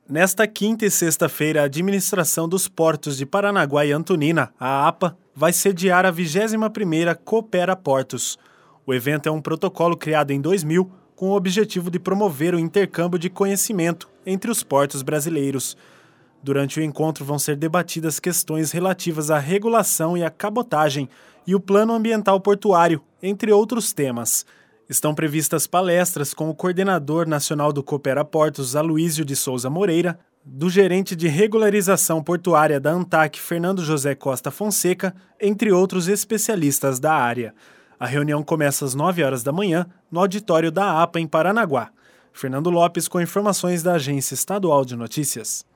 Nesta quinta e sexta-feira, a Administração dos Portos de Paranaguá e Antonina, a APA, vai sediar a 21ª Coopera Portos. O evento é um protocolo criado em 2000 com o objetivo de promover o intercâmbio de conhecimento entre os portos brasileiros. Durante o encontro vão ser debatidas questões relativas à regulação e à cabotagem e o plano ambiental portuário, entre outros temas. Estão previstas palestras com o coordenador nacional do Coopera Portos, Aloísio de Souza Moreira, do gerente de regularização portuária da ANTAQ, Fernando José Costa Fonseca, entre outros especialistas da área. A reunião começa às 9 horas da manhã, no auditório da APA, em Paranaguá. Fernando Lopes com informações da Agência Estadual de Notícias.